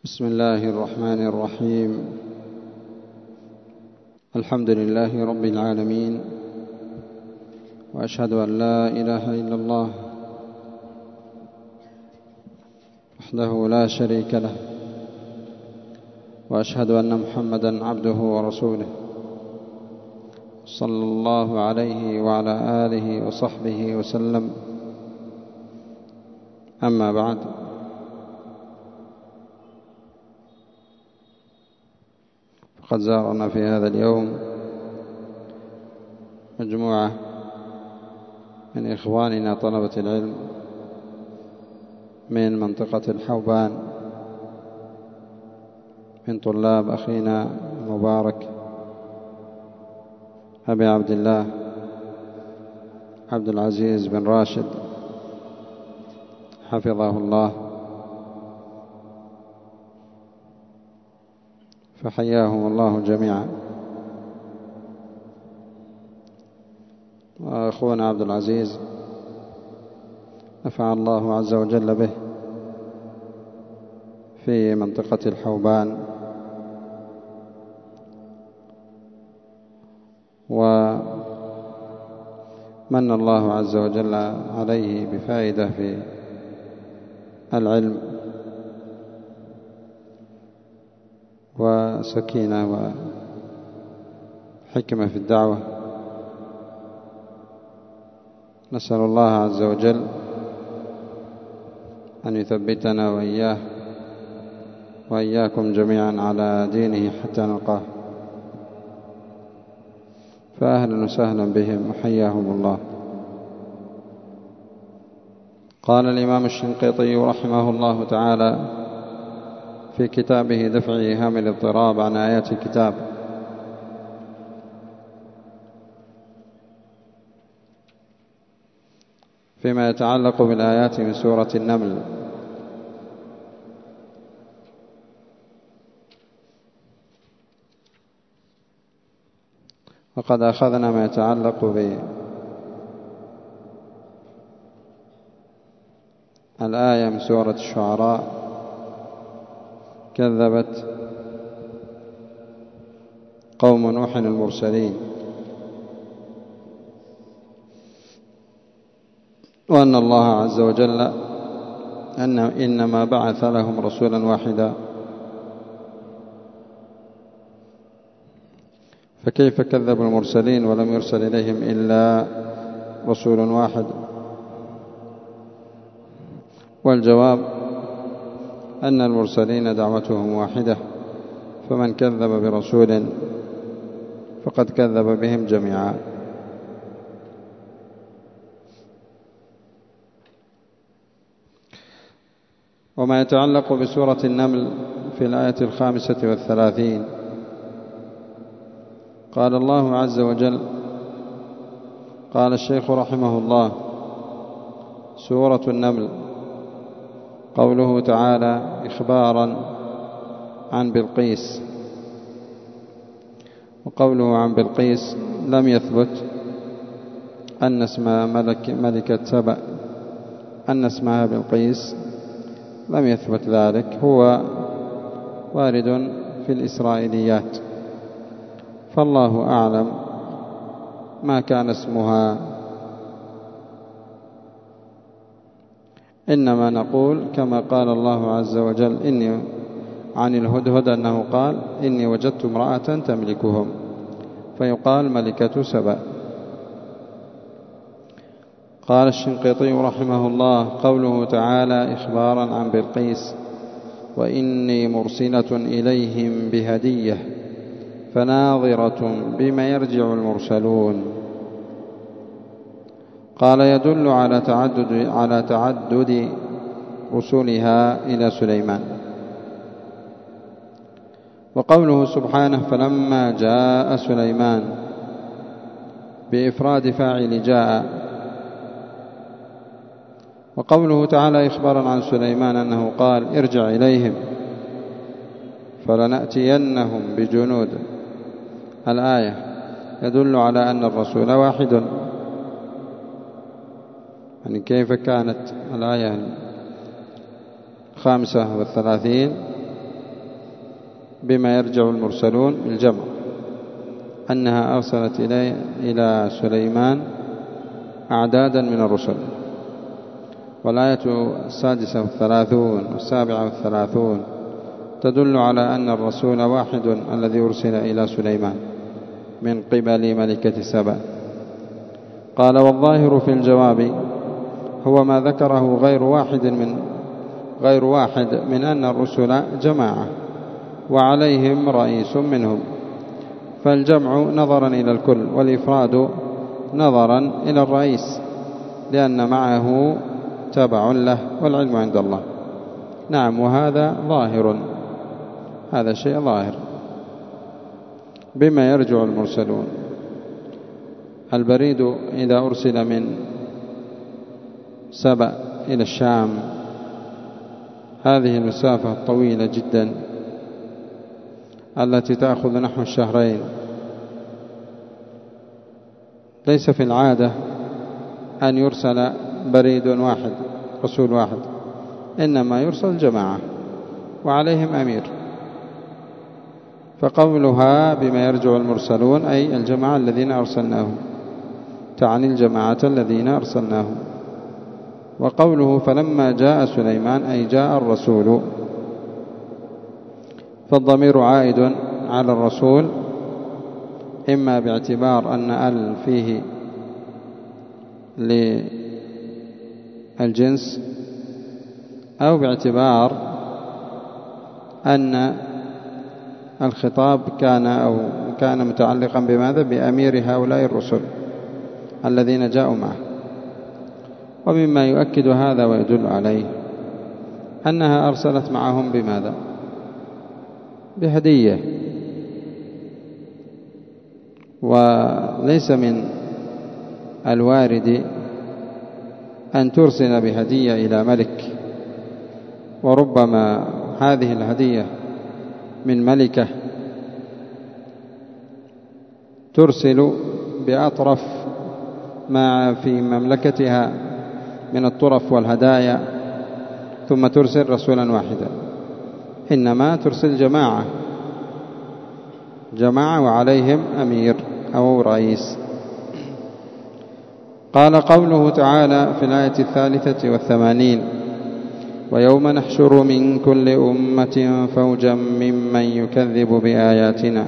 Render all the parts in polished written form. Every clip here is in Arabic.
بسم الله الرحمن الرحيم. الحمد لله رب العالمين، وأشهد أن لا إله إلا الله وحده لا شريك له، وأشهد أن محمدا عبده ورسوله صلى الله عليه وعلى آله وصحبه وسلم. أما بعد، فقد زارنا في هذا اليوم مجموعة من إخواننا طلبة العلم من منطقة الحوبان، من طلاب أخينا المبارك أبي عبد الله عبد العزيز بن راشد حفظه الله، فحياهم الله جميعا. وأخونا عبد العزيز نفع الله عز وجل به في منطقة الحوبان، ومن الله عز وجل عليه بفائدة في العلم وسكينة وحكمة في الدعوة. نسأل الله عز وجل أن يثبتنا وإياه وإياكم جميعا على دينه حتى نلقاه. فأهلا وسهلا بهم وحياهم الله. قال الإمام الشنقيطي رحمه الله تعالى في كتابه دفع إيهام الاضطراب عن آيات الكتاب: فيما يتعلق بالآيات من سورة النمل: وقد أخذنا ما يتعلق بالآية من سورة الشعراء: كذبت قوم نوح المرسلين، وأن الله عز وجل إنما بعث لهم رسولا واحدا، فكيف كذبوا المرسلين ولم يرسل إليهم إلا رسول واحد؟ والجواب أن المرسلين دعوتهم واحدة، فمن كذب برسول فقد كذب بهم جميعا. وما يتعلق بسورة النمل في الآية 35: قال الله عز وجل: قال الشيخ رحمه الله: سورة النمل قوله تعالى إخبارا عن بلقيس. وقوله عن بلقيس لم يثبت أن اسمها ملكة سبأ، أن اسمها بلقيس لم يثبت ذلك، هو وارد في الإسرائيليات، فالله أعلم ما كان اسمها. إنما نقول كما قال الله عز وجل إني عن الهدهد أنه قال: إني وجدت امرأة تملكهم، فيقال ملكة سبأ. قال الشنقيطي رحمه الله: قوله تعالى إخبارا عن بلقيس: وإني مرسلة إليهم بهدية فناظرة بما يرجع المرسلون. قال: يدل على تعدد رسلها إلى سليمان. وقوله سبحانه: فلما جاء سليمان بإفراد فاعل جاء. وقوله تعالى إخبارا عن سليمان أنه قال: ارجع إليهم فلنأتينهم بجنود. الآية يدل على أن الرسول واحد. يعني كيف كانت الآية 35 بما يرجع المرسلون بالجمع أنها أرسلت إلى سليمان أعدادا من الرسل. والآية 36 و37 تدل على أن الرسول واحد الذي أرسل إلى سليمان من قبل ملكة سبأ. قال والظاهر في الجواب هو ما ذكره غير واحد من أن الرسل جماعة وعليهم رئيس منهم، فالجمع نظرا إلى الكل والإفراد نظرا إلى الرئيس، لأن معه تبع له والعلم عند الله. نعم، وهذا ظاهر، هذا شيء ظاهر. بما يرجع المرسلون، البريد إذا أرسل من سبأ إلى الشام هذه المسافة الطويلة جدا التي تأخذ نحو الشهرين، ليس في العادة أن يرسل بريد واحد رسول واحد، إنما يرسل جماعة وعليهم أمير. فقولها بما يرجع المرسلون أي الجماعة الذين أرسلناهم، تعني الجماعة الذين أرسلناهم. وقوله فلما جاء سليمان أي جاء الرسول، فالضمير عائد على الرسول، إما باعتبار أن فيه للجنس، أو باعتبار أن الخطاب كان متعلقا بماذا؟ بأمير هؤلاء الرسل الذين جاءوا معه. ومما يؤكد هذا ويدل عليه أنها أرسلت معهم بماذا؟ بهدية، وليس من الوارد أن ترسل بهدية إلى ملك، وربما هذه الهدية من ملكة ترسل بأطرف ما في مملكتها من الطرف والهدايا ثم ترسل رسولا واحدا، إنما ترسل جماعة وعليهم أمير أو رئيس. قال قوله تعالى في الآية 83 ويوم نحشر من كل أمة فوجا ممن يكذب بآياتنا.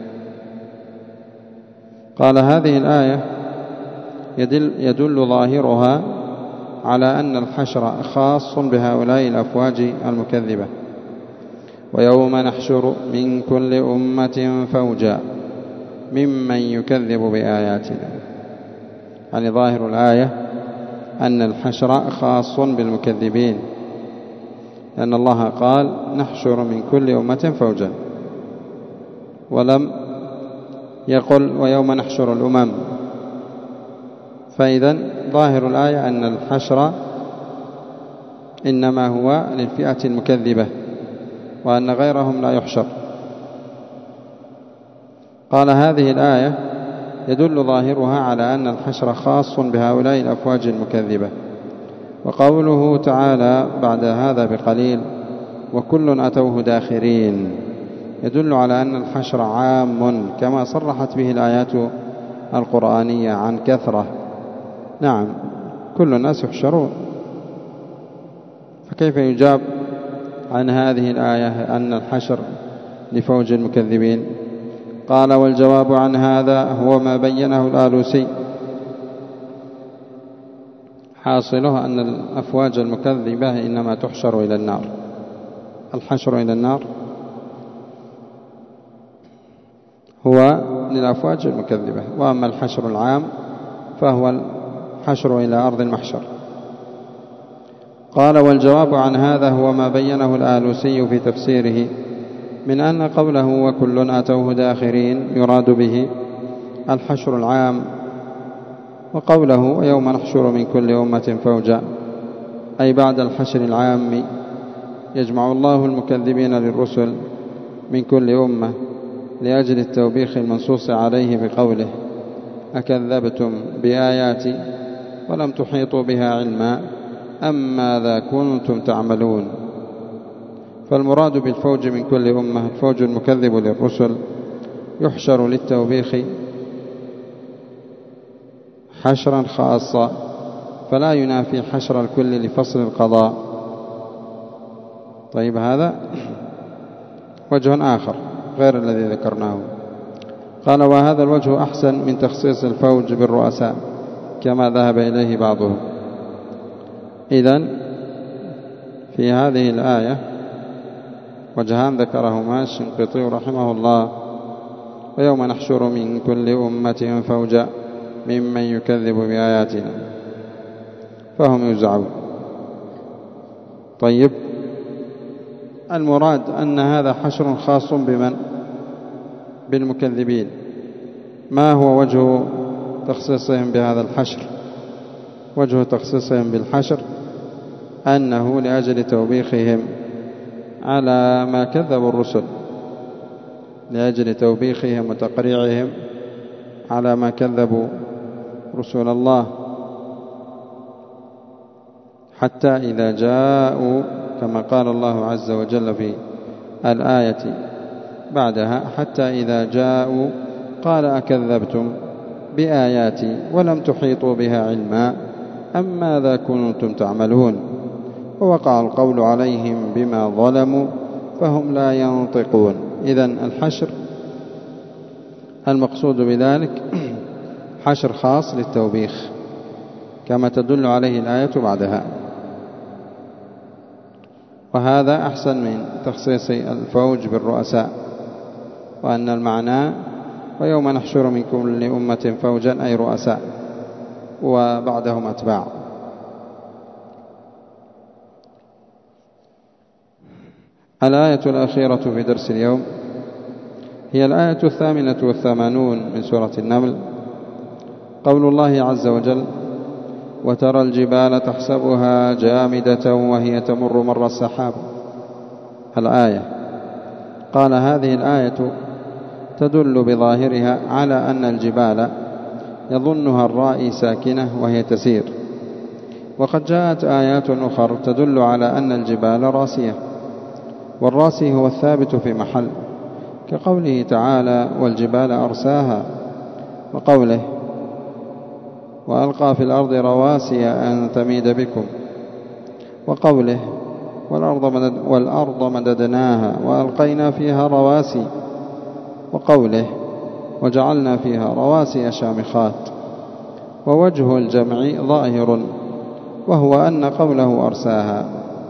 قال هذه الآية يدل ظاهرها على أن الحشر خاص بهؤلاء الأفواج المكذبة. ويوم نحشر من كل أمة فوجا ممن يكذب بآياتنا، يعني ظاهر الآية أن الحشر خاص بالمكذبين، لأن الله قال نحشر من كل أمة فوجا، ولم يقل ويوم نحشر الأمم. فإذا ظاهر الآية أن الحشر إنما هو للفئة المكذبة، وأن غيرهم لا يحشر. قال هذه الآية يدل ظاهرها على أن الحشر خاص بهؤلاء الأفواج المكذبة. وقوله تعالى بعد هذا بقليل وكل أتوه داخرين يدل على أن الحشر عام كما صرحت به الآيات القرآنية عن كثرة. نعم، كل الناس يحشرون، فكيف يجاب عن هذه الآية أن الحشر لفوج المكذبين؟ قال والجواب عن هذا هو ما بينه الآلوسي، حاصله أن الأفواج المكذبة إنما تحشر إلى النار. الحشر إلى النار هو للأفواج المكذبة، وأما الحشر العام فهو الحشر إلى أرض المحشر. قال والجواب عن هذا هو ما بينه الآلوسي في تفسيره من أن قوله وكل أتوه داخرين يراد به الحشر العام، وقوله ويوم نحشر من كل أمة فوجا أي بعد الحشر العام يجمع الله المكذبين للرسل من كل أمة لأجل التوبيخ المنصوص عليه بقوله أكذبتم بآياتي ولم تحيطوا بها علما أم ماذا كنتم تعملون. فالمراد بالفوج من كل أمة الفوج المكذب للرسل يحشر للتوبيخ حشرا خاصا، فلا ينافي حشر الكل لفصل القضاء. طيب، هذا وجه آخر غير الذي ذكرناه. قال: وهذا الوجه أحسن من تخصيص الفوج بالرؤساء كما ذهب إليه بعضهم. إذن في هذه الآية وجهان ذكرهما الشنقيطي رحمه الله: ويوم نحشر من كل أمة فوجا ممن يكذب بآياتنا فهم يوزعون. طيب، المراد أن هذا حشر خاص بمن؟ بالمكذبين. ما هو وجه تخصيصهم بهذا الحشر؟ وجه تخصيصهم بالحشر أنه لأجل توبيخهم على ما كذبوا الرسل، لأجل توبيخهم وتقريعهم على ما كذبوا رسول الله، حتى إذا جاءوا كما قال الله عز وجل في الآية بعدها: حتى إذا جاءوا قال أكذبتم بآياتي ولم تحيطوا بها علما أم ماذا كنتم تعملون ووقع القول عليهم بما ظلموا فهم لا ينطقون. إذن الحشر المقصود بذلك حشر خاص للتوبيخ كما تدل عليه الآية بعدها، وهذا أحسن من تخصيص الفوج بالرؤساء، وأن المعنى ويوم نحشر من كل أمة فوجا أي رؤساء وبعدهم أتباع. الآية الأخيرة في درس اليوم هي الآية 88 من سورة النمل، قول الله عز وجل: وترى الجبال تحسبها جامدة وهي تمر مر السحاب. الآية. قال: هذه الآية تدل بظاهرها على أن الجبال يظنها الرائي ساكنة وهي تسير، وقد جاءت آيات أخرى تدل على أن الجبال راسية، والراسي هو الثابت في محل، كقوله تعالى: والجبال أرساها، وقوله: وألقى في الأرض رواسي أن تميد بكم، وقوله: والأرض مددناها وألقينا فيها رواسي، وقوله: وجعلنا فيها رواسي شامخات. ووجه الجمع ظاهر، وهو أن قوله أرساها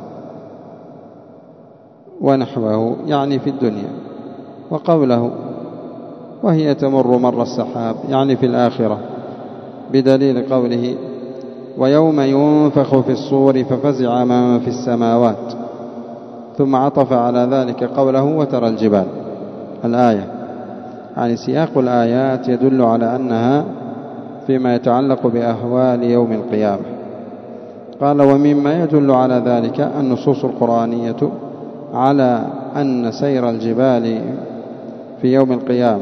ونحوه يعني في الدنيا، وقوله وهي تمر مر السحاب يعني في الآخرة، بدليل قوله: ويوم ينفخ في الصور ففزع من في السماوات، ثم عطف على ذلك قوله: وترى الجبال. الآية يعني سياق الآيات يدل على أنها فيما يتعلق بأهوال يوم القيامة. قال: ومما يدل على ذلك النصوص القرآنية على أن سير الجبال في يوم القيامة،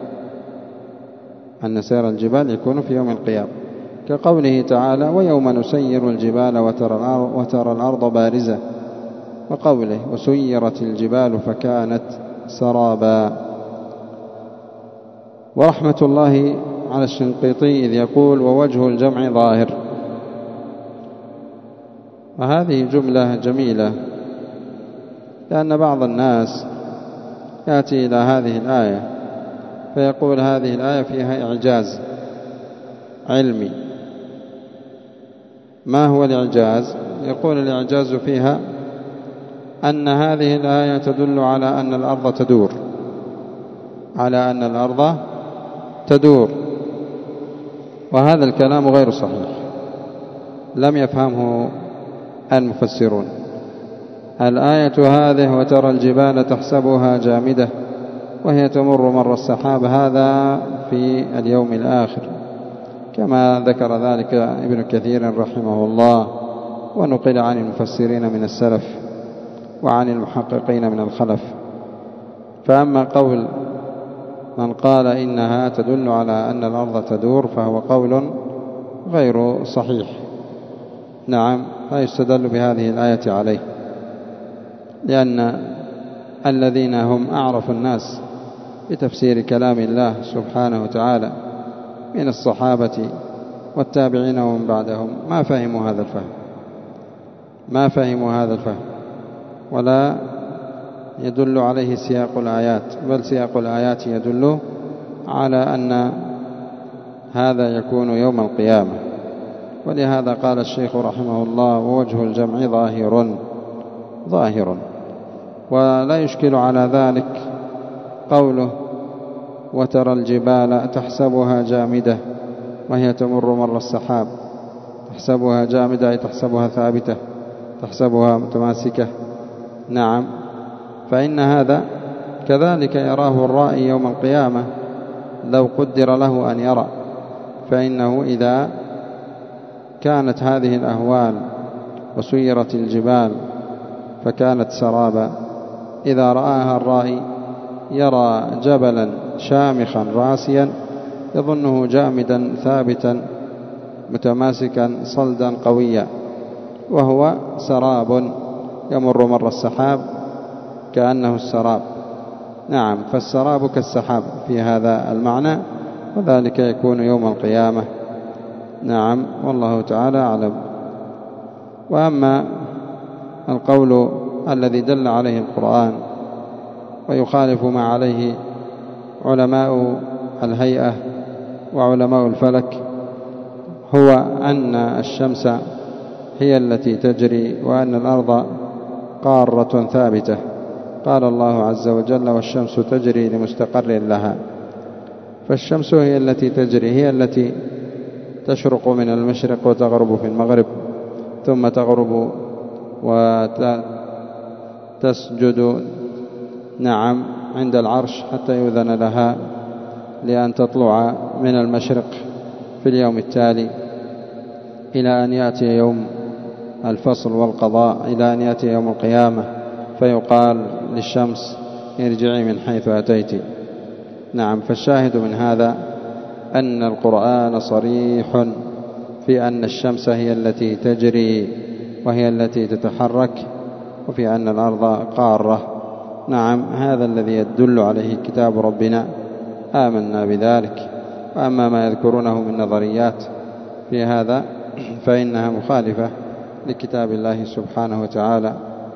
أن سير الجبال يكون في يوم القيامة، كقوله تعالى: ويوم نسير الجبال وترى الأرض بارزة، وقوله: وسيرت الجبال فكانت سرابا. ورحمة الله على الشنقيطي إذ يقول: ووجه الجمع ظاهر. وهذه جملة جميلة، لأن بعض الناس يأتي إلى هذه الآية فيقول: هذه الآية فيها إعجاز علمي. ما هو الإعجاز؟ يقول: الإعجاز فيها أن هذه الآية تدل على أن الأرض تدور، على أن الأرض تدور، وهذا الكلام غير صحيح، لم يفهمه المفسرون. الآية هذه: وترى الجبال تحسبها جامدة وهي تمر مر السحاب، هذا في اليوم الآخر، كما ذكر ذلك ابن كثير رحمه الله، ونقل عن المفسرين من السلف وعن المحققين من الخلف. فأما قول من قال إنها تدل على أن الأرض تدور فهو قول غير صحيح. نعم، لا يستدل بهذه الآية عليه. لأن الذين هم أعرف الناس بتفسير كلام الله سبحانه وتعالى من الصحابة والتابعين ومن بعدهم ما فهموا هذا الفهم ولا يدل عليه سياق الآيات، بل سياق الآيات يدل على أن هذا يكون يوم القيامة. ولهذا قال الشيخ رحمه الله: ووجه الجمع ظاهر. ولا يشكل على ذلك قوله: وترى الجبال تحسبها جامدة وهي تمر مر السحاب. تحسبها جامدة أي تحسبها ثابتة، تحسبها متماسكة. نعم، فإن هذا كذلك يراه الرائي يوم القيامة لو قدر له أن يرى، فإنه إذا كانت هذه الأهوال وسيرت الجبال فكانت سرابا، إذا رآها الرائي يرى جبلا شامخا راسيا يظنه جامدا ثابتا متماسكا صلدا قويا، وهو سراب يمر مر السحاب كأنه السراب. نعم، فالسراب كالسحاب في هذا المعنى، وذلك يكون يوم القيامة. نعم، والله تعالى أعلم. وأما القول الذي دل عليه القرآن ويخالف ما عليه علماء الهيئة وعلماء الفلك، هو أن الشمس هي التي تجري وأن الأرض قارة ثابتة. قال الله عز وجل: والشمس تجري لمستقر لها. فالشمس هي التي تجري، هي التي تشرق من المشرق وتغرب في المغرب، ثم تغرب وتسجد نعم عند العرش حتى يؤذن لها لأن تطلع من المشرق في اليوم التالي، إلى أن يأتي يوم الفصل والقضاء، إلى أن يأتي يوم القيامة فيقال للشمس: ارجعي من حيث أتيت. نعم، فالشاهد من هذا أن القرآن صريح في أن الشمس هي التي تجري وهي التي تتحرك، وفي أن الأرض قارة. نعم، هذا الذي يدل عليه كتاب ربنا، آمنا بذلك. وأما ما يذكرونه من نظريات في هذا فإنها مخالفة لكتاب الله سبحانه وتعالى،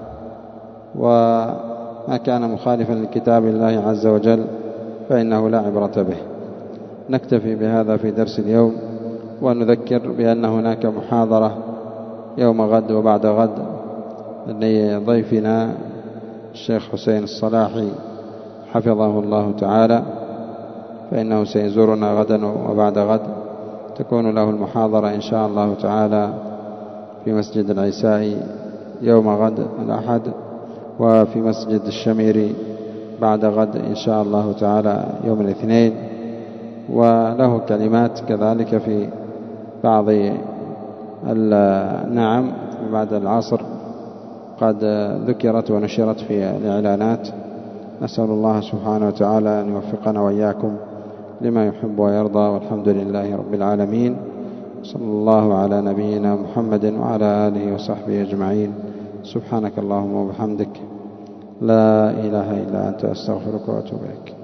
وما كان مخالفا لكتاب الله عز وجل فإنه لا عبرة به. نكتفي بهذا في درس اليوم، ونذكر بأن هناك محاضرة يوم غد وبعد غد لضيفنا الشيخ حسين الصلاحي حفظه الله تعالى، فإنه سيزورنا غدا وبعد غد. تكون له المحاضرة إن شاء الله تعالى في مسجد العيسائي يوم غد الأحد، وفي مسجد الشميري بعد غد إن شاء الله تعالى يوم الاثنين. وله كلمات كذلك في بعض نعم بعد العصر قد ذكرت ونشرت في الإعلانات. نسأل الله سبحانه وتعالى أن يوفقنا وإياكم لما يحب ويرضى، والحمد لله رب العالمين. صلى الله على نبينا محمد وعلى آله وصحبه أجمعين. سبحانك اللهم وبحمدك، لا إله إلا أنت، أستغفرك وأتوب إليك.